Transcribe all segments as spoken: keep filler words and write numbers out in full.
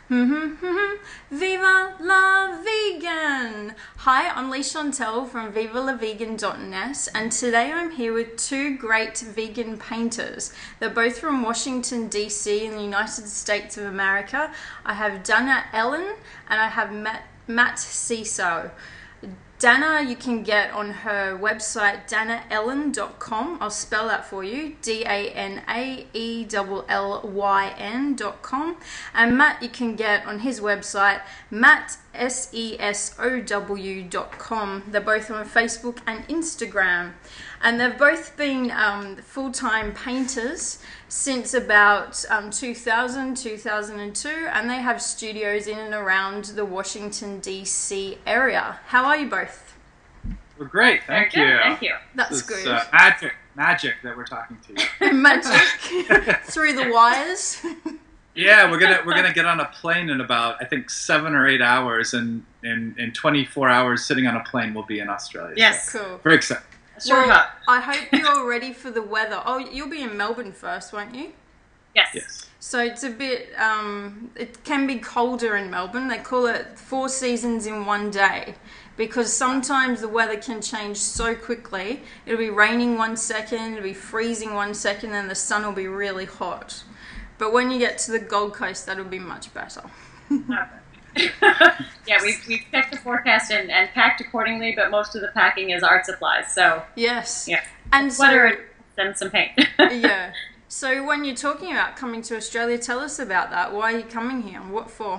Viva la Vegan! Hi, I'm Lee Chantel from viva la vegan dot net, and today I'm here with two great vegan painters. They're both from Washington, D C in the United States of America. I have Dana Ellen and I have Matt, Matt Ciso. Dana you can get on her website dana ellen dot com. I'll spell that for you, D A N A E L L Y N dot com. And Matt you can get on his website, matt S E S O W dot com. They're both on Facebook and Instagram. And they've both been um, full-time painters since about um, two thousand, two thousand two, and they have studios in and around the Washington, D C area. How are you both? We're great, thank Very you. good, Thank you. That's This, good. Uh, magic, magic that we're talking to you. Magic through the wires. Yeah, we're gonna we're gonna get on a plane in about I think seven or eight hours, and in in twenty-four hours, sitting on a plane, we'll be in Australia. Yes. So Cool. very excited. Sure. Well, I hope you're ready for the weather. Oh, you'll be in Melbourne first, won't you? Yes. Yes. So it's a bit, um, it can be colder in Melbourne. They call it four seasons in one day because sometimes the weather can change so quickly. It'll be raining one second, it'll be freezing one second, and the sun will be really hot. But when you get to the Gold Coast, that'll be much better. Yeah, we've, we've checked the forecast and, and packed accordingly, but most of the packing is art supplies. So, Yes. yeah. And so, Sweater and some paint. yeah. So when you're talking about coming to Australia, tell us about that. Why are you coming here? What for?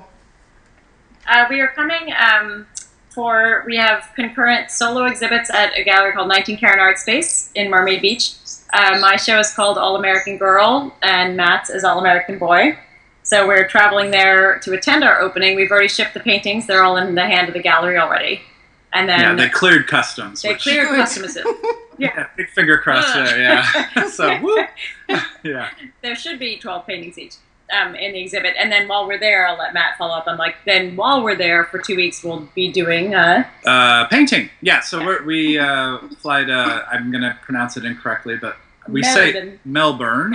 Uh, we are coming um, for, we have concurrent solo exhibits at a gallery called nineteen Karen Art Space in Mermaid Beach. Uh, my show is called All American Girl, and Matt's is All American Boy. So we're traveling there to attend our opening. We've already shipped the paintings. They're all in the hand of the gallery already. And then Yeah, they cleared customs. they which- cleared Good. customs. Yeah, big finger cross there. Yeah. So woo. Yeah. There should be twelve paintings each um, in the exhibit. And then while we're there, I'll let Matt follow up. I'm like, then while we're there for two weeks, we'll be doing... Uh, Uh, painting. Yeah. So we're, we uh, fly to. I'm gonna pronounce it incorrectly, but we say Melbourne. Melbourne.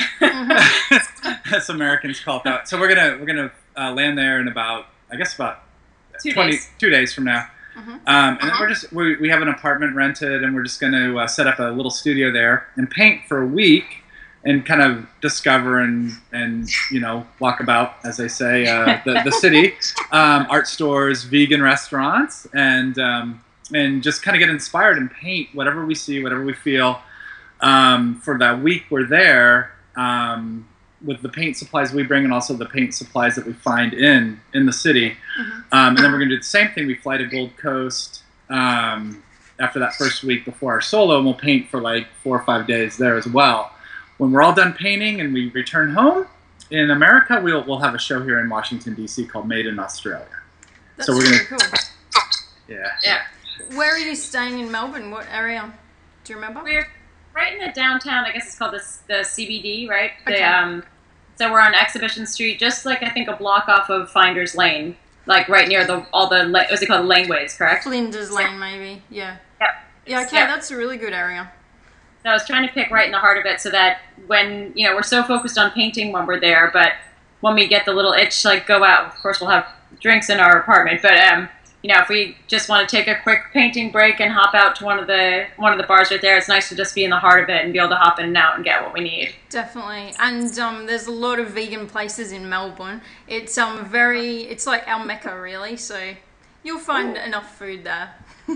Mm-hmm. As Americans call it that. So we're gonna we're gonna uh, land there in about I guess about Two twenty days. two days from now. Mhm. Um, and then we're just we, we have an apartment rented, and we're just going to uh, set up a little studio there and paint for a week, and kind of discover and and you know walk about, as they say, uh, the the city, um, art stores, vegan restaurants, and um, and just kind of get inspired and paint whatever we see, whatever we feel. Um, for that week we're there. Um, with the paint supplies we bring and also the paint supplies that we find in in the city. Mhm. Um, and then we're going to do the same thing. We fly to Gold Coast um, after that first week before our solo, and we'll paint for like four or five days there as well. When we're all done painting and we return home in America, we'll, we'll have a show here in Washington, D C called Made in Australia. That's So we're really gonna- cool. Yeah. yeah. Where are you staying in Melbourne? What area? Do you remember? We're right in the downtown, I guess it's called the, the C B D, right? The, Okay. um, so we're on Exhibition Street, just like I think a block off of Finders Lane, like right near the all the, la- what's it called, the laneways, correct? Flinders Lane, maybe. Yeah. Yep. Yeah, okay, Yep. that's a really good area. So I was trying to pick right in the heart of it so that when, you know, we're so focused on painting when we're there, but when we get the little itch, like go out, of course we'll have drinks in our apartment, but, um, you know, if we just want to take a quick painting break and hop out to one of the one of the bars right there, it's nice to just be in the heart of it and be able to hop in and out and get what we need. Definitely. And um, there's a lot of vegan places in Melbourne. It's um very, it's like our Mecca really, so you'll find enough food there.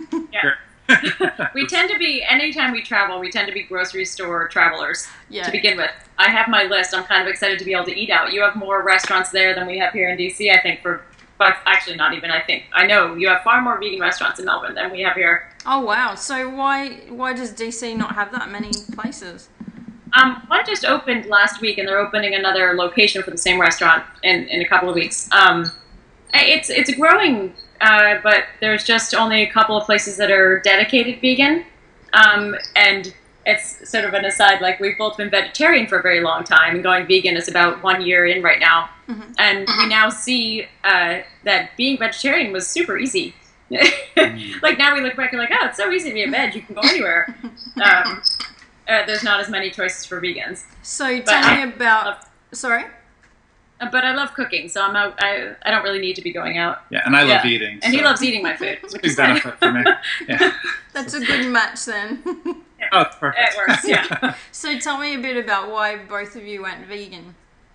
Yeah. We tend to be, anytime we travel, we tend to be grocery store travelers Yeah. to begin with. I have my list. I'm kind of excited to be able to eat out. You have more restaurants there than we have here in D C, I think, for, but actually not even, I think. I know you have far more vegan restaurants in Melbourne than we have here. Oh wow. So why why does D C not have that many places? Um, one just opened last week, and they're opening another location for the same restaurant in, in a couple of weeks. Um, it's it's growing, uh, but there's just only a couple of places that are dedicated vegan. Um, and it's sort of an aside, like we've both been vegetarian for a very long time, and going vegan is about one year in right now. Mhm. And we now see uh, that being vegetarian was super easy. Like now we look back and like, oh, it's so easy to be a veg. You can go anywhere. Um, uh, there's not as many choices for vegans. So But tell I- me about. Sorry. Uh, But I love cooking, so I'm out. I I don't really need to be going out. Yeah, and I love Yeah. eating. And he so loves eating my food. it's a big benefit for me. Yeah. That's a good match then. Oh, it's perfect. It works, yeah. So tell me a bit about why both of you went vegan.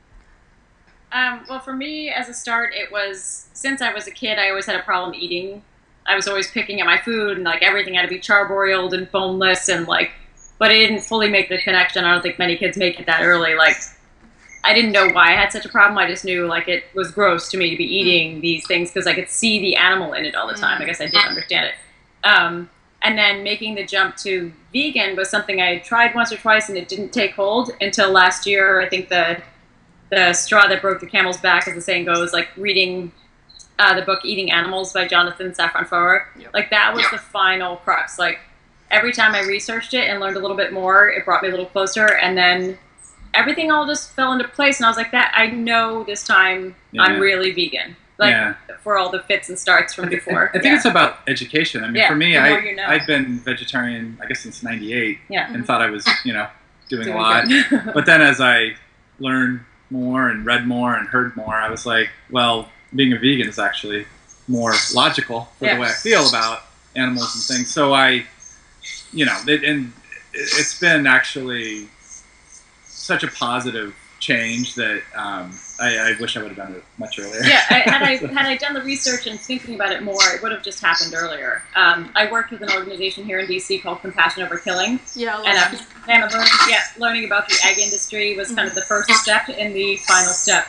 Um, well, for me, as a start, it was since I was a kid, I always had a problem eating. I was always picking at my food, and like everything had to be charbroiled and boneless, and like, but I didn't fully make the connection. I don't think many kids make it that early. Like, I didn't know why I had such a problem. I just knew like it was gross to me to be eating these things because I could see the animal in it all the time. I guess I didn't understand it. Um, and then making the jump to vegan was something I had tried once or twice, and it didn't take hold until last year. I think the the straw that broke the camel's back, as the saying goes, like reading uh, the book Eating Animals by Jonathan Safran Foer. Yep. Like that was the final crux. Like every time I researched it and learned a little bit more, it brought me a little closer, and then everything all just fell into place. And I was like, that I know this time Yeah. I'm really vegan. Like Yeah. for all the fits and starts from before. I think yeah. it's about education. I mean, Yeah, for me, the I more you know. I've been vegetarian, I guess, since ninety-eight, yeah. and thought I was, you know, doing, Doing a lot. good. But then as I learned more and read more and heard more, I was like, well, being a vegan is actually more logical for Yeah. the way I feel about animals and things. So I, you know, it, and it's been actually such a positive change that um, I, I wish I would have done it much earlier. Yeah, I, had I had I done the research and thinking about it more, it would have just happened earlier. Um, I worked with an organization here in D C called Compassion Over Killing, Yeah, I love and that. uh, and learning, yeah, learning about the egg industry was kind of the first step in the final step.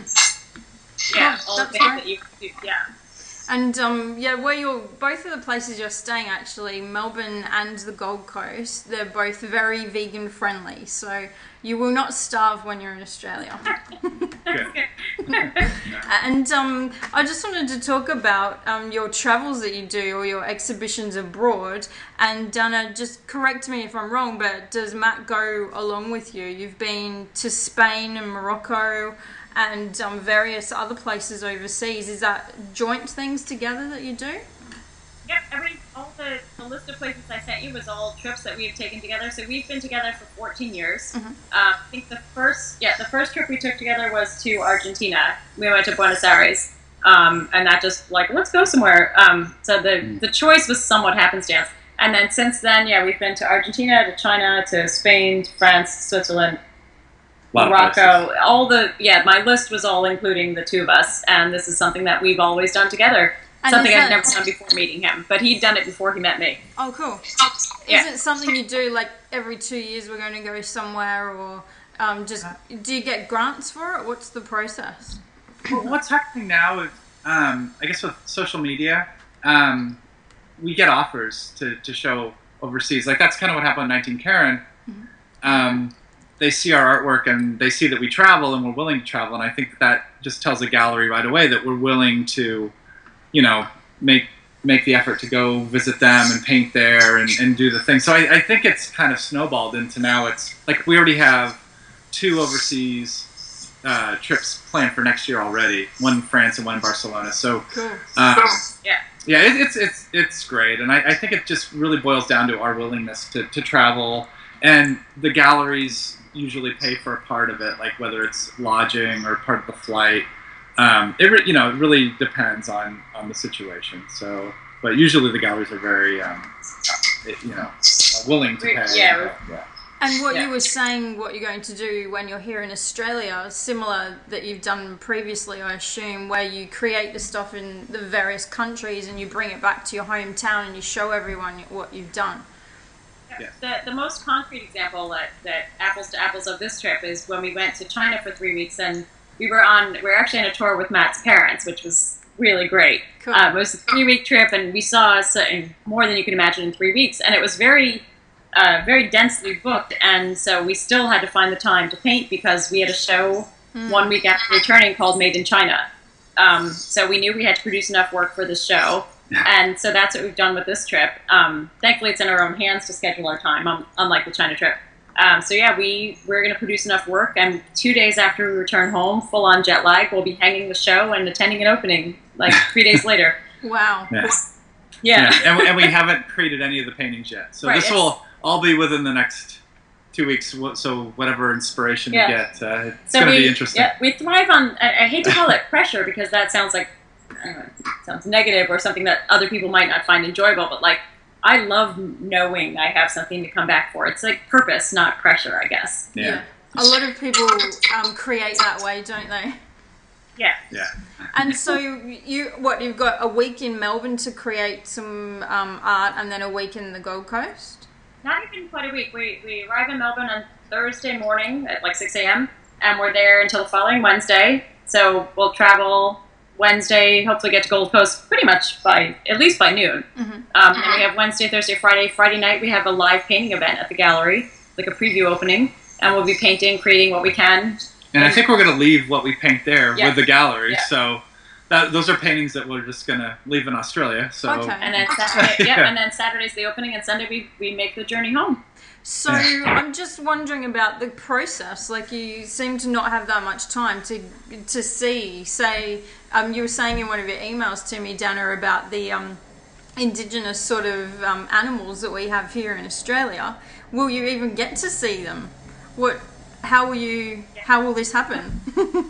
Mm. Yeah, Oh, all the that's things right. that you, you yeah. And um, yeah, where you're both of the places you're staying, actually, Melbourne and the Gold Coast, they're both very vegan friendly. So you will not starve when you're in Australia. Good. And um, I just wanted to talk about um, your travels that you do or your exhibitions abroad. And Dana, just correct me if I'm wrong, but does Matt go along with you? You've been to Spain and Morocco and um, various other places overseas. Is that joint things together that you do? Yep, every all the, the list of places I sent you was all trips that we've taken together. So we've been together for fourteen years. Mhm. Uh, I think the first, yeah, the first trip we took together was to Argentina. We went to Buenos Aires, um, and that just like let's go somewhere. Um, so the the choice was somewhat happenstance. And then since then, yeah, we've been to Argentina, to China, to Spain, to France, Switzerland, A lot of Morocco. places. All the yeah, my list was all including the two of us, and this is something that we've always done together. And Something is I'd that- never done before meeting him, but he'd done it before he met me. Oh, cool. Yeah. Is it something you do like every two years we're going to go somewhere, or um, just do you get grants for it? What's the process? Well, what's happening now is, um, I guess with social media, um, we get offers to, to show overseas. Like that's kind of what happened with nineteen Karen. Um, they see our artwork and they see that we travel and we're willing to travel. And I think that, that just tells the gallery right away that we're willing to, you know, make make the effort to go visit them and paint there and, and do the thing. So I, I think it's kind of snowballed into now it's like we already have two overseas uh, trips planned for next year already. One in France and one in Barcelona. So Cool. um, Yeah. yeah, it, it's it's it's great, and I, I think it just really boils down to our willingness to, to travel, and the galleries usually pay for a part of it, like whether it's lodging or part of the flight. Um, it re- you know it really depends on, on the situation. So, but usually the galleries are very um, it- you know willing to We- pay. yeah, yeah. And what Yeah. you were saying, what you're going to do when you're here in Australia, similar that you've done previously, I assume, where you create the stuff in the various countries and you bring it back to your hometown and you show everyone what you've done. Yeah. The, the most concrete example that, that apples to apples of this trip is when we went to China for three weeks and we were on, we were actually on a tour with Matt's parents, which was really great. Cool. Um, it was a three week trip and we saw so- more than you can imagine in three weeks. And it was very, uh, very densely booked. And so we still had to find the time to paint because we had a show one week after returning called Made in China. Um, so we knew we had to produce enough work for this show. And so that's what we've done with this trip. Um, thankfully, it's in our own hands to schedule our time, um, unlike the China trip. Um, so yeah, we, we're going to produce enough work, and two days after we return home, full on jet lag, we'll be hanging the show and attending an opening like three days later. Wow. Yeah. Yeah. Yeah, and, we, and we haven't created any of the paintings yet. So Right, this it's- will all be within the next two weeks. wh- So whatever inspiration Yeah. you get, uh, it's So going to we, be interesting. Yeah, we thrive on. I, I hate to call it pressure because that sounds like I don't know, sounds negative or something that other people might not find enjoyable. But like, I love knowing I have something to come back for. It's like purpose, not pressure, I guess. Yeah. A lot of people um, create that way, don't they? Yeah. Yeah. And so you, what, you've got a week in Melbourne to create some um, art, and then a week in the Gold Coast? Not even quite a week. We we arrive in Melbourne on Thursday morning at like six a.m. and we're there until the following Wednesday. So we'll travel Wednesday, hopefully get to Gold Coast pretty much by, at least by noon. Mm-hmm. Um, and we have Wednesday, Thursday, Friday. Friday night we have a live painting event at the gallery, like a preview opening. And we'll be painting, creating what we can. And I think we're going to leave what we paint there Yeah. with the gallery. Yeah. So that, those are paintings that we're just going to leave in Australia. So Okay. And then Saturday, yeah, Yeah. and then Saturday's the opening, and Sunday we, we make the journey home. So I'm just wondering about the process. Like, you seem to not have that much time to to see. Say, um, you were saying in one of your emails to me, Dana, about the um, indigenous sort of um, animals that we have here in Australia. Will you even get to see them? What? How will you? How will this happen?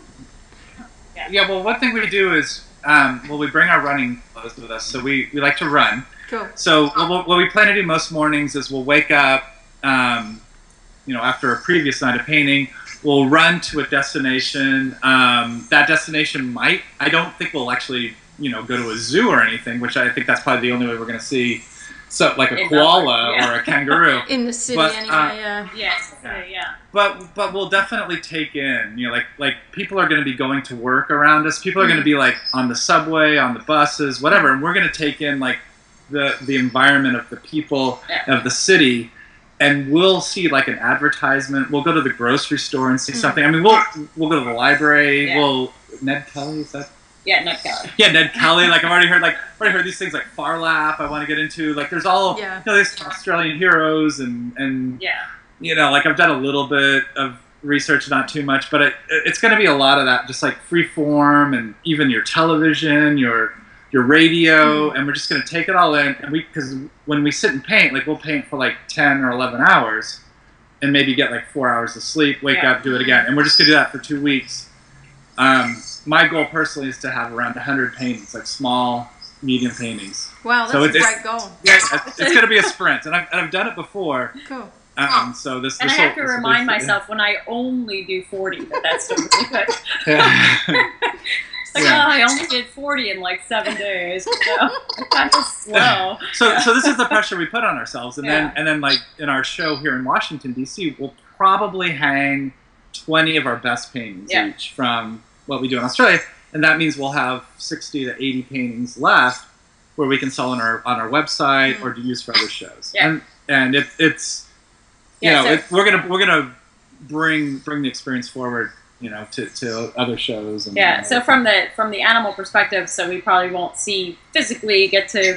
yeah, well, one thing we do is, um, well, we bring our running clothes with us. So we, we like to run. Cool. So what, what we plan to do most mornings is we'll wake up, um, you know, after a previous night of painting, we'll run to a destination. Um, that destination might, I don't think we'll actually, you know, go to a zoo or anything, which I think that's probably the only way we're going to see, so like a In koala Melbourne, yeah. or a kangaroo. In the city, But, anyway. uh, yeah. Yes, Yeah. yeah. But but we'll definitely take in, you know, like like people are going to be going to work around us. People are going to be like on the subway, on the buses, whatever, and we're going to take in like the the environment of the people Yeah. of the city, and we'll see like an advertisement. We'll go to the grocery store and see something. I mean, we'll we'll go to the library. Yeah. We'll Ned Kelly, is that? Yeah, no Kelly. Yeah, Ned Kelly. Like I've already heard, like I've already heard these things like Far Lap. I want to get into. Like there's all Yeah. you know, these Australian heroes and and Yeah. you know, like I've done a little bit of research, not too much, but it, it's going to be a lot of that, just like free form and even your television, your your radio, Mm-hmm. and we're just going to take it all in. And we, because when we sit and paint, like we'll paint for like ten or eleven hours, and maybe get like four hours of sleep, wake Yeah. up, do it again, and we're just going to do that for two weeks. Um, my goal personally is to have around one hundred paintings, like small, medium paintings. Wow, that's So a it's- great goal. Yeah, it's, it's going to be a sprint, and I've, and I've done it before. Cool. Um, so this, And this I have will- to this will be remind fun. myself when I only do forty that that's still really good. Yeah. It's like, Yeah. oh, I only did forty in like seven days. So I'm kind of slow. so, so this is the pressure we put on ourselves, and then, Yeah. and then, like in our show here in Washington D C, we'll probably hang twenty of our best paintings Yeah. each from what we do in Australia, and that means we'll have sixty to eighty paintings left, where we can sell on our on our website Mm. or to use for other shows. Yeah. And and it, it's you Yeah, know so- it, we're gonna we're gonna bring bring the experience forward, you know, to, to other shows. And, Yeah. and So other from things. the from the animal perspective, so we probably won't see physically get to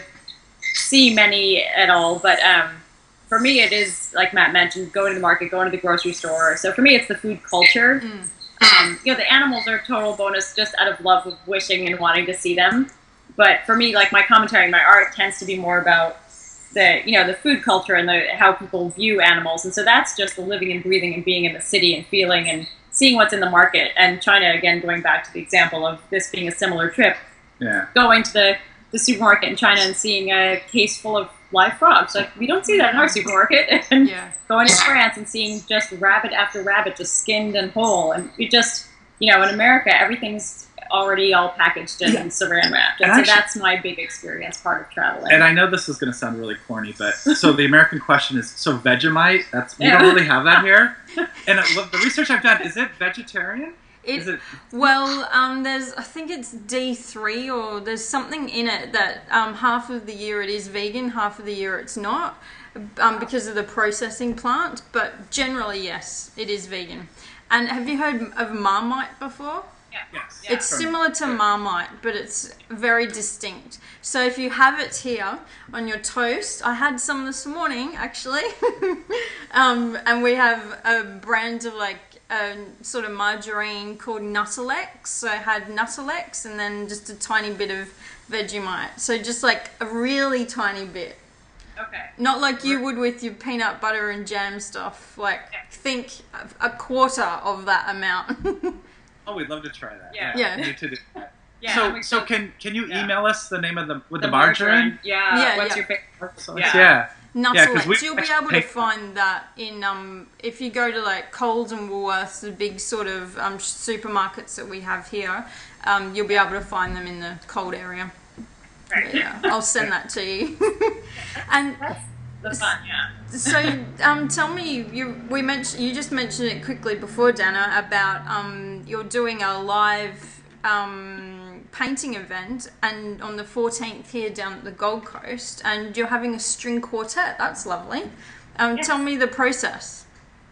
see many at all, but um, for me it is like Matt mentioned, going to the market, going to the grocery store. So for me, it's the food culture. Mm. Um, you know, the animals are a total bonus just out of love of wishing and wanting to see them. But for me, like my commentary and my art tends to be more about the, you know, the food culture and the how people view animals. And so that's just the living and breathing and being in the city and feeling and seeing what's in the market. And China, again, going back to the example of this being a similar trip, yeah. going to the, the supermarket in China and seeing a case full of live frogs. Like, we don't see that in our supermarket. And Yeah. going to France and seeing just rabbit after rabbit just skinned and whole, and we just, you know, in America everything's already all packaged and Yeah. saran wrapped, and, And so actually- that's my big experience part of traveling. And I know this is going to sound really corny, but so the American question is, so Vegemite? That's we Yeah. don't really have that here. And it, look, the research I've done, is it vegetarian? It, Is it? Well, um, there's, I think it's D three, or there's something in it that um, half of the year it is vegan, half of the year it's not, um, because of the processing plant. But generally, yes, it is vegan. And have you heard of Marmite before? Yes. It's From- similar to Marmite, but it's very distinct. So if you have it here on your toast, I had some this morning actually, um, and we have a brand of like a sort of margarine called Nuttelex. So I had Nuttelex and then just a tiny bit of Vegemite. So just like a really tiny bit. Okay. Not like you would with your peanut butter and jam stuff. Like, think a quarter of that amount. Oh, we'd love to try that. Yeah. Yeah. We need to do that. Yeah. so, we- so can can you yeah. email us the name of the with the, The margarine? Yeah. Yeah, What's yeah. your favorite? So Yeah. yeah. yeah. Yeah, 'cause Nuttolets. we You'll be actually able to take- find that in um if you go to like Coles and Woolworths, the big sort of um supermarkets that we have here. Um, you'll be able to find them in the cold area. Right. But yeah, I'll send that to you. And That's the fun. Yeah. so, um, tell me, you we mentioned you just mentioned it quickly before, Dana, about um you're doing a live um painting event and on the fourteenth here down at the Gold Coast, and you're having a string quartet. That's lovely. Um, Yes. Tell me the process.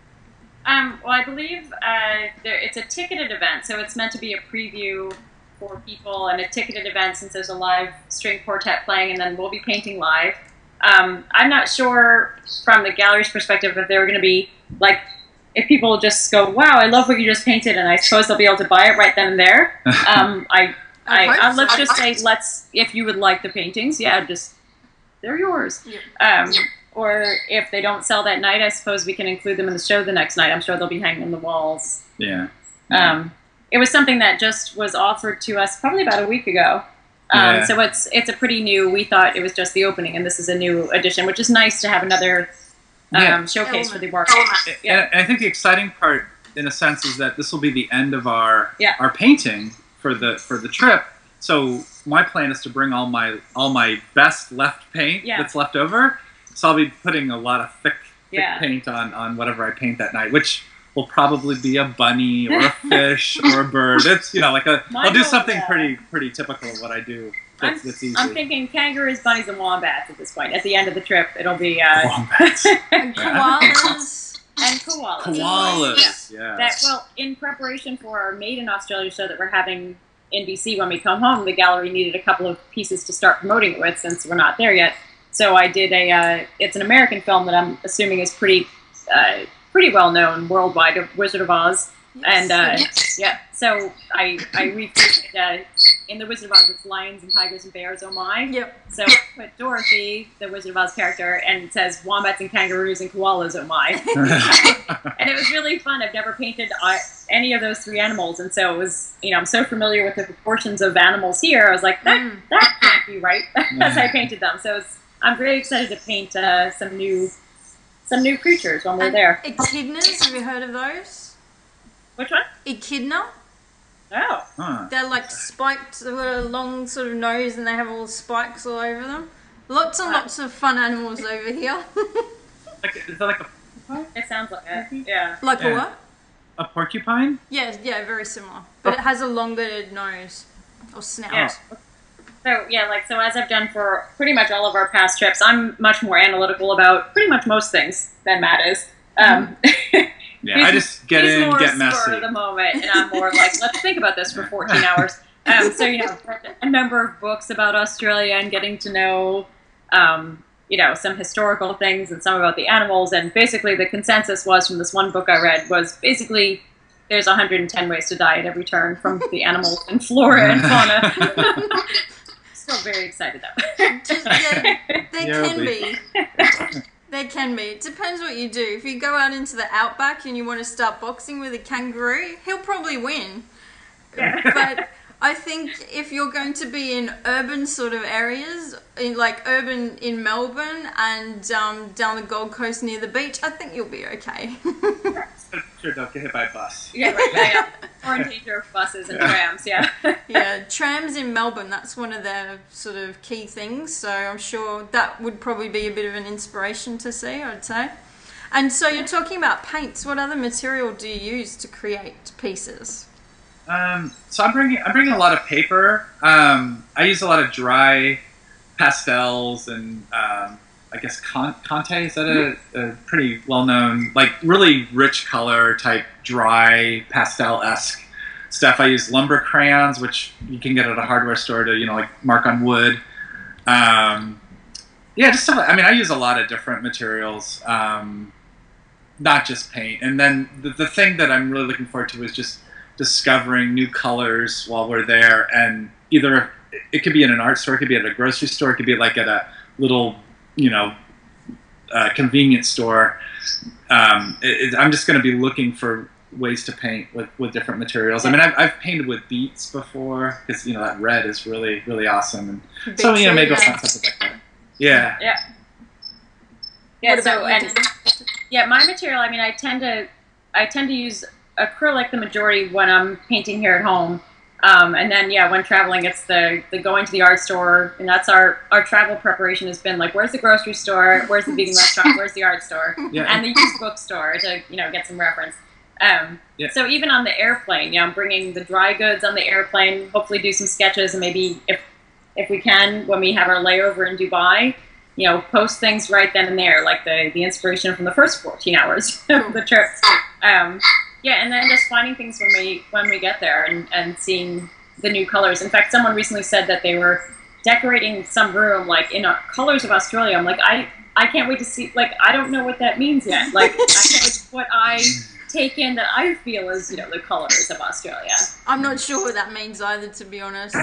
Um, well, I believe uh, there, it's a ticketed event, so it's meant to be a preview for people and a ticketed event since there's a live string quartet playing, and then we'll be painting live. Um, I'm not sure from the gallery's perspective if they're going to be like, if people just go, "Wow, I love what you just painted," and I suppose they'll be able to buy it right then and there. Um, I, I I, hope uh, let's so. just say, let's if you would like the paintings, yeah, just they're yours. Um, or if they don't sell that night, I suppose we can include them in the show the next night. I'm sure they'll be hanging on the walls. Yeah. Um, it was something that just was offered to us probably about a week ago. Um, Yeah. So it's it's a pretty new. We thought it was just the opening, and this is a new addition, which is nice to have another um, Yeah. showcase for the Element. work. Yeah. And I think the exciting part, in a sense, is that this will be the end of our Yeah. our painting for the for the trip. So my plan is to bring all my all my best left paint Yeah. that's left over. So I'll be putting a lot of thick, thick Yeah. paint on on whatever I paint that night, which will probably be a bunny or a fish or a bird. It's you know like a Mine I'll do will, something yeah. pretty pretty typical of what I do. I'm, That's, that's easy. I'm thinking kangaroos, bunnies, and wombats at this point. At the end of the trip, it'll be uh, Wombats. And koalas. and koalas. Koalas. Yeah. That well, in preparation for our Made in Australia show that we're having in B C when we come home, the gallery needed a couple of pieces to start promoting it with since we're not there yet. So I did a. Uh, it's an American film that I'm assuming is pretty, uh, pretty well known worldwide, of Wizard of Oz, and uh, yeah. So I I recreated uh, in the Wizard of Oz. It's lions and tigers and bears. Oh my! Yep. So I put Dorothy, the Wizard of Oz character, and it says wombats and kangaroos and koalas. Oh my! And it was really fun. I've never painted uh, any of those three animals, and so it was, you know, I'm so familiar with the proportions of animals here. I was like, that Mm. that can't be right. As I painted them, so it's, I'm very excited to paint uh, some new some new creatures when we're And there. echidnas, have you heard of those? Which one? Echidna? Oh, Huh. They're like spiked, they've got a long sort of nose and they have all spikes all over them. Lots and lots of fun animals over here. Like, is that like a, it sounds like it. Yeah. Like a Yeah. what? a porcupine? Yeah, yeah, very similar. But it has a longer nose or snout. Yeah. So yeah, like so as I've done for pretty much all of our past trips, I'm much more analytical about pretty much most things than Matt is. Um, Yeah, He's- I just get he's in, more get spur messy. of the moment, and I'm more like, let's think about this for fourteen hours. Um, so you know, read a number of books about Australia and getting to know, um, you know, some historical things and some about the animals. And basically, the consensus was from this one book I read was basically there's one hundred ten ways to die at every turn from the animals and flora and fauna. Still very excited though. Just, yeah, there Yeah, can be. be. There can be. It depends what you do. If you go out into the outback and you want to start boxing with a kangaroo, he'll probably win. Yeah. But I think if you're going to be in urban sort of areas, in like urban in Melbourne and um, down the Gold Coast near the beach, I think you'll be okay. Sure, don't get hit by a bus. Yeah, right. Yeah, yeah. Or in danger of buses and trams. Yeah. Yeah, trams in Melbourne, that's one of their sort of key things. So I'm sure that would probably be a bit of an inspiration to see, I'd say. And so you're talking about paints. What other material do you use to create pieces? Um, so I'm bringing I'm bringing a lot of paper. Um, I use a lot of dry pastels and um, I guess Con- Conte is that a, a pretty well known like really rich color type dry pastel esque stuff. I use lumber crayons, which you can get at a hardware store to you know like mark on wood. Um, yeah, just stuff. I mean, I use a lot of different materials, um, not just paint. And then the, the thing that I'm really looking forward to is just discovering new colors while we're there, and either it could be in an art store, it could be at a grocery store, it could be like at a little, you know, uh, convenience store, um, it, it, I'm just going to be looking for ways to paint with, with different materials. I mean, I've, I've painted with beets before because, you know, that red is really, really awesome. And so, you know, maybe I'll find something like that. Yeah. Yeah. Yeah, What so, about you, and, Dana? yeah, my material, I mean, I tend to, I tend to use acrylic the majority when I'm painting here at home. Um, and then, yeah, when traveling, it's the, the going to the art store, and that's our, our travel preparation has been like, where's the grocery store, where's the vegan restaurant, where's the art store, Yeah. and the used bookstore to, you know, get some reference. Um, Yeah. So even on the airplane, yeah, I'm bringing the dry goods on the airplane, hopefully do some sketches, and maybe if if we can, when we have our layover in Dubai, you know, post things right then and there, like the, the inspiration from the first fourteen hours of the trip. Um, yeah, and then just finding things when we when we get there and, and seeing the new colors. In fact, someone recently said that they were decorating some room like in uh, colors of Australia. I'm like, I I can't wait to see. Like, I don't know what that means yet. Like, I can't wait what I take in that I feel is, you know, the colors of Australia. I'm not sure what that means either, to be honest.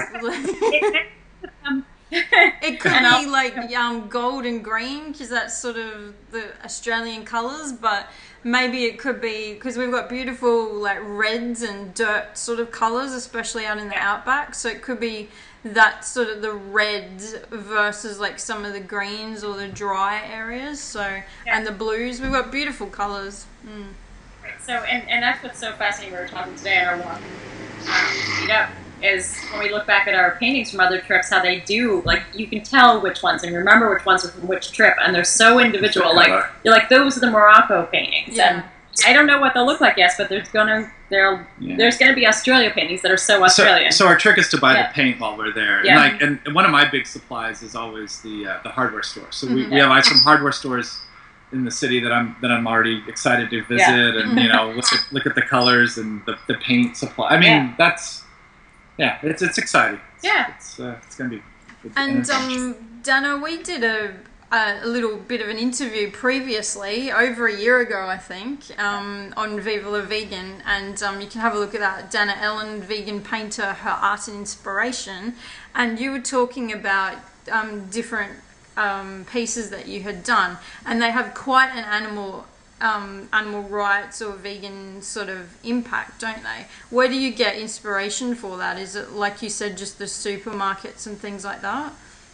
um, It could And be I'll- like um, gold and green because that's sort of the Australian colours, but maybe it could be because we've got beautiful like reds and dirt sort of colours, especially out in the Yeah. outback. So it could be that sort of the reds versus like some of the greens or the dry areas. So and the blues, we've got beautiful colours. Mm. So, and, and that's what's so fascinating. We were talking today on our walk um, to meet up, is when we look back at our paintings from other trips, how they do, like, you can tell which ones and remember which ones are from which trip, and they're so individual. Like, you're like, those are the Morocco paintings. Yeah. And I don't know what they'll look like yet, but there's gonna, there'll, Yeah. there's gonna be Australia paintings that are so So, Australian. so our trick is to buy Yeah. the paint while we're there. Yeah. And like, and, and one of my big supplies is always the uh, the hardware store. So we, Mhm. we have I have some hardware stores in the city that I'm that I'm already excited to visit, Yeah. and you know, look at look at the colors and the, the paint supply. I mean, Yeah. that's yeah, it's it's exciting. It's, Yeah. it's uh, it's gonna be. It's And um, Dana, we did a, a little bit of an interview previously, over a year ago, I think, um, on Viva La Vegan, and um, you can have a look at that. Dana Ellen, vegan painter, her art and inspiration, and you were talking about um, different um, pieces that you had done, and they have quite an animal. Um, animal rights or vegan sort of impact, don't they? Where do you get inspiration for that? Is it, like you said, just the supermarkets and things like that?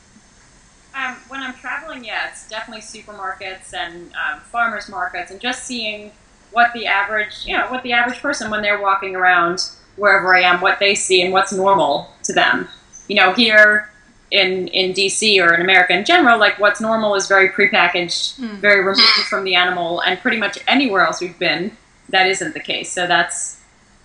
Um, when I'm traveling, yeah, it's definitely supermarkets and um, farmers markets, and just seeing what the average, you know, what the average person when they're walking around wherever I am, what they see and what's normal to them. You know, here in in D C or in America in general, like what's normal is very prepackaged, Mm. very removed from the animal, and pretty much anywhere else we've been, that isn't the case. So that's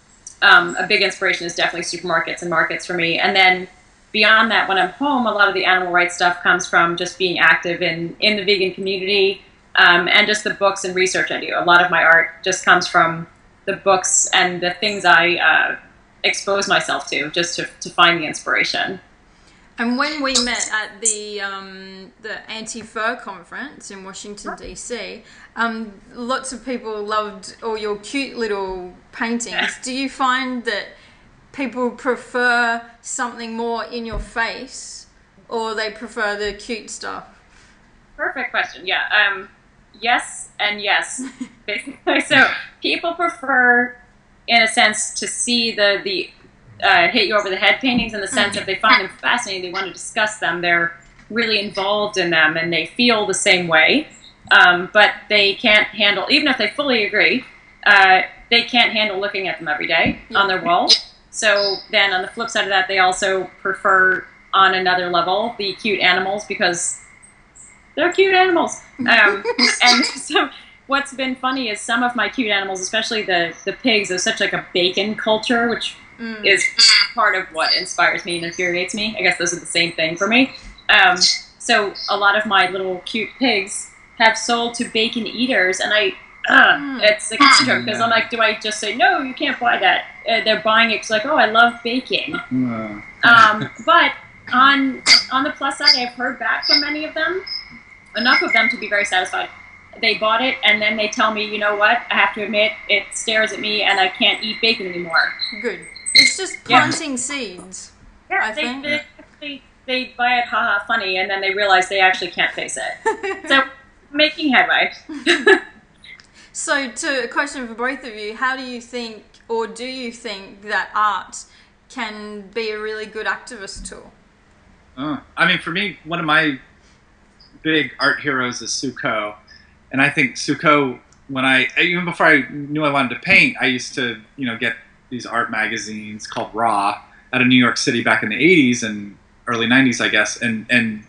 um, a big inspiration is definitely supermarkets and markets for me. And then beyond that, when I'm home, a lot of the animal rights stuff comes from just being active in, in the vegan community um, and just the books and research I do. A lot of my art just comes from the books and the things I uh, expose myself to just to, to find the inspiration. And when we met at the um, the anti-fur conference in Washington, D C, um, lots of people loved all your cute little paintings. Do you find that people prefer something more in your face, or they prefer the cute stuff? Perfect question. Yeah. Um, yes and yes, basically. So people prefer, in a sense, to see the the uh, hit you over the head paintings in the sense that they find them fascinating. They want to discuss them. They're really involved in them, and they feel the same way. Um, but they can't handle, even if they fully agree, uh, they can't handle looking at them every day on their wall. So then on the flip side of that, they also prefer on another level the cute animals because they're cute animals. Um, and so what's been funny is some of my cute animals, especially the, the pigs, there's such like a bacon culture, which Mm. is part of what inspires me and infuriates me. I guess those are the same thing for me. Um, so a lot of my little cute pigs have sold to bacon eaters, and I, uh, Mm. it's a conundrum because I'm like, do I just say, no, you can't buy that? Uh, they're buying it because like, oh, I love bacon. Uh, Um, but on on the plus side, I've heard back from many of them, enough of them to be very satisfied. They bought it, and then they tell me, you know what? I have to admit, it stares at me, and I can't eat bacon anymore. Good. It's just Yeah. planting seeds. Yeah, I they, think. they, they they buy it, haha, funny, and then they realize they actually can't face it. So making headway. So, to a question for both of you, how do you think, or do you think that art can be a really good activist tool? Uh, I mean, for me, one of my big art heroes is Sue Ko. And I think Sue Ko, when I, even before I knew I wanted to paint, I used to, you know, get these art magazines called Raw out of New York City back in the eighties and early nineties, I guess. And, and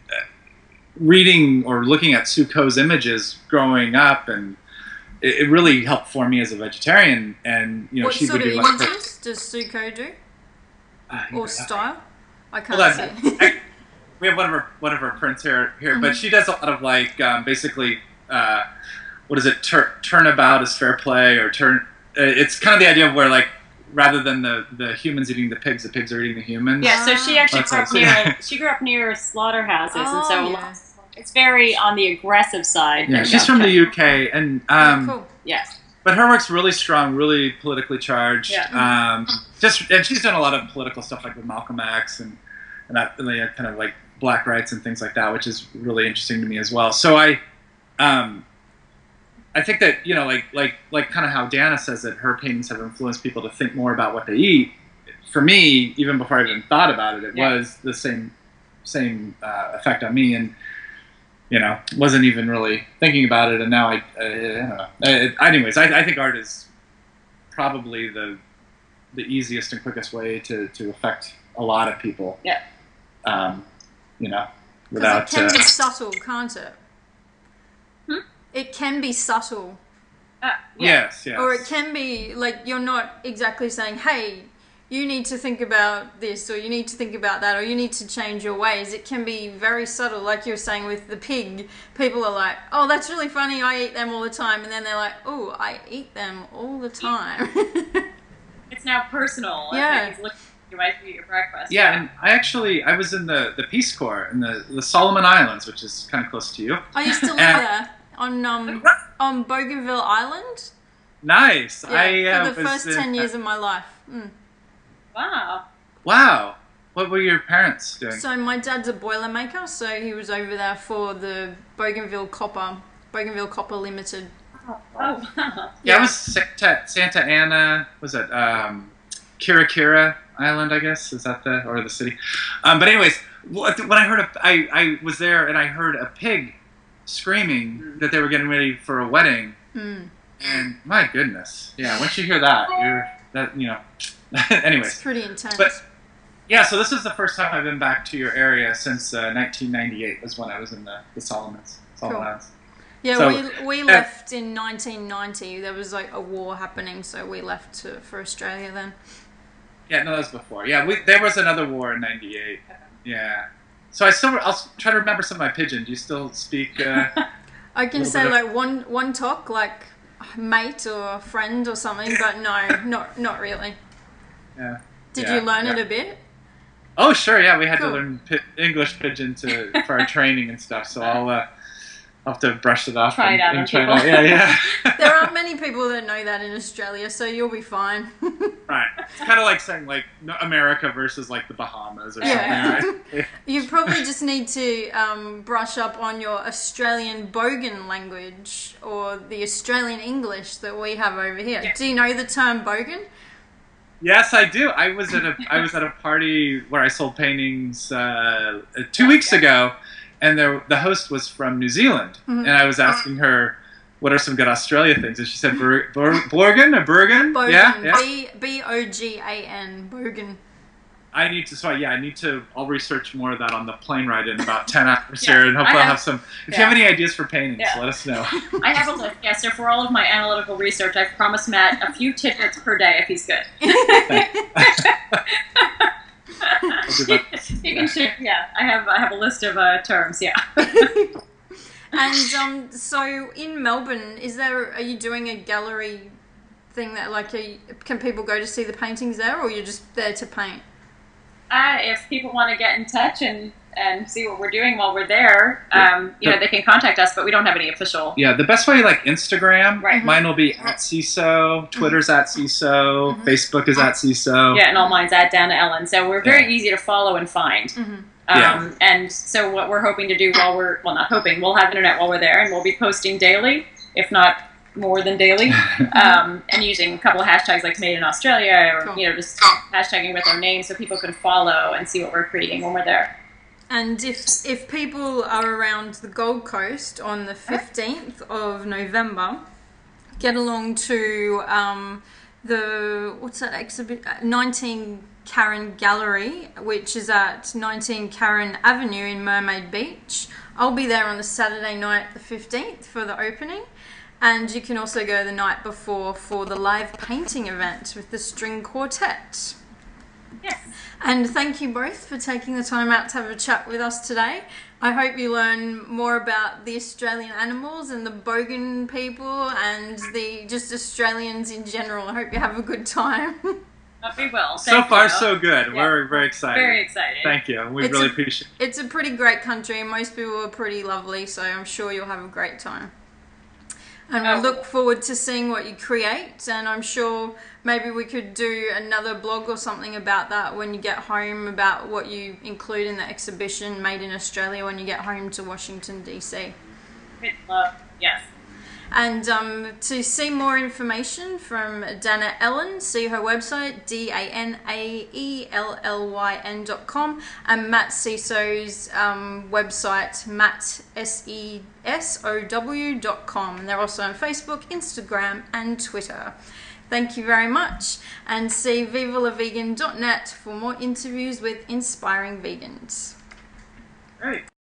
reading or looking at Sue Ko's images growing up, and it, it really helped form me as a vegetarian. And, you know, What she sort would of do like images does Sue Ko do? Uh, Or style? I can't Hold see. on. I, we have one of her one of her prints here here, Mm-hmm. but she does a lot of like um, basically uh, what is it? Tur- turnabout is fair play, or turn. Uh, it's kind of the idea of where like rather than the, the humans eating the pigs, the pigs are eating the humans. Yeah, so she actually That's grew up awesome. near she grew up near slaughterhouses, and Oh, so yeah. it's very on the aggressive side. Yeah, she's from the U K, and um, Cool. Yeah. but her work's really strong, really politically charged. Yeah. Um, just and she's done a lot of political stuff like with Malcolm X and and that you know, kind of like black rights and things like that, which is really interesting to me as well. So I, um, I think that you know, like like like kind of how Dana says that her paintings have influenced people to think more about what they eat. For me, even before I even thought about it, it Yeah. was the same same uh, effect on me, and you know, wasn't even really thinking about it. And now I, uh, I don't know. Uh, anyways, I, I think art is probably the the easiest and quickest way to, to affect a lot of people. Yeah. Um, you know, Because without. it can Uh, be subtle, can't it? Hmm? It can be subtle. Uh, yeah. yes, yes. Or it can be, like, you're not exactly saying, hey, you need to think about this, or you need to think about that, or you need to change your ways. It can be very subtle, like you're saying with the pig. People are like, oh, that's really funny, I eat them all the time. And then they're like, oh, I eat them all the time. It's now personal. Yeah. It's like he's looking at you might eat your breakfast. yeah, and I actually I was in the, the Peace Corps in the, the Solomon Islands, which is kind of close to you. I used to live And- there on um on Bougainville Island. Nice. Yeah, I uh, for the was first in- ten years of my life. Mm. Wow. Wow. What were your parents doing? So my dad's a boilermaker, so he was over there for the Bougainville Copper, Bougainville Copper Limited. Oh, wow. Yeah, Yeah. it was Santa, Santa Ana. Was it um, Kira Kira Island? I guess is that the or the city? Um, but anyways, what- when I heard a, I I was there and I heard a pig screaming Mm. that they were getting ready for a wedding, Mm. and my goodness, yeah. Once you hear that, you're that you know. It's anyways, pretty intense. but yeah. So this is the first time I've been back to your area since uh, nineteen ninety-eight. Was when I was in the, the Solomons. Solomon Cool. Islands. yeah, so- we we left in nineteen ninety. There was like a war happening, so we left to, for Australia then. Yeah, no, that was before. Yeah, we, there was another war in ninety-eight. Yeah. So I still, I'll try to remember some of my pidgin. Do you still speak? Uh, I can Little say bit of- like one one talk, like mate or friend or something, but no, not not really. yeah. Did Yeah, you learn yeah. it a bit? Oh, sure. Yeah, we had Cool. to learn pi- English pidgin to for our training and stuff. So I'll, uh, I'll have to brush it off. Try it and, out and on try it people. out. Yeah, yeah. There aren't many people that know that in Australia, so you'll be fine. Right. It's kind of like saying like no- America versus like the Bahamas or Yeah. something. Right? You probably just need to um, brush up on your Australian bogan language or the Australian English that we have over here. Yeah. Do you know the term bogan? Yes, I do. I was at a I was at a party where I sold paintings uh, two weeks ago, and there, the host was from New Zealand, Mhm. and I was asking her, "What are some good Australia things?" And she said, Bur- Bur- "Borgan or Bergen." Bogan. Yeah, yeah. B B O G A N. Bogan. I need to. So yeah, I need to. I'll research more of that on the plane ride in about ten hours Yeah, here, and hopefully I I'll have- have some. If you yeah. have any ideas for paintings, Yeah. let us know. I have a list. Yeah, so for all of my analytical research, I've promised Matt a few tidbits per day if he's good. I'll do that. You can share. Yeah, I have I have a list of uh, terms. Yeah. And um, so in Melbourne, is there? Are you doing a gallery thing that like, are you, can people go to see the paintings there, or you're just there to paint? Uh, if people want to get in touch and and see what we're doing while we're there, um, you know, they can contact us, but we don't have any official. Yeah, the best way, like Instagram. Right. Mine will be at C I S O. Twitter's at C I S O. Mhm. Facebook is at C I S O. Yeah, and all mine's at Dana Ellen. So we're very Yeah. easy to follow and find. Mm-hmm. Um, Yeah. And so what we're hoping to do while we're, well, not hoping, we'll have internet while we're there, and we'll be posting daily, if not more than daily, um, and using a couple of hashtags like Made in Australia, or Cool. you know, just hashtagging with our name so people can follow and see what we're creating when we're there. And if if people are around the Gold Coast on the fifteenth of November, get along to um, the, what's that exhibit? nineteen Karen Gallery, which is at nineteen Karen Avenue in Mermaid Beach. I'll be there on the Saturday night, the fifteenth, for the opening. And you can also go the night before for the live painting event with the string quartet. Yes. And thank you both for taking the time out to have a chat with us today. I hope you learn more about the Australian animals and the Bogan people and the just Australians in general. I hope you have a good time. But we will. So Thank far, you. so good. Yeah. We're very excited. Very excited. Thank you. We It's really a- appreciate it. It's a pretty great country and most people are pretty lovely, so I'm sure you'll have a great time. And we Oh. look forward to seeing what you create, and I'm sure maybe we could do another blog or something about that when you get home, about what you include in the exhibition Made in Australia when you get home to Washington, D C. We'd love, yes. And um, to see more information from Dana Ellen, see her website, D A N A E L L Y N dot com, and Matt Seso's um, website, Matt S E S O W dot com. And they're also on Facebook, Instagram, and Twitter. Thank you very much, and see viva la vegan dot net for more interviews with inspiring vegans. Great.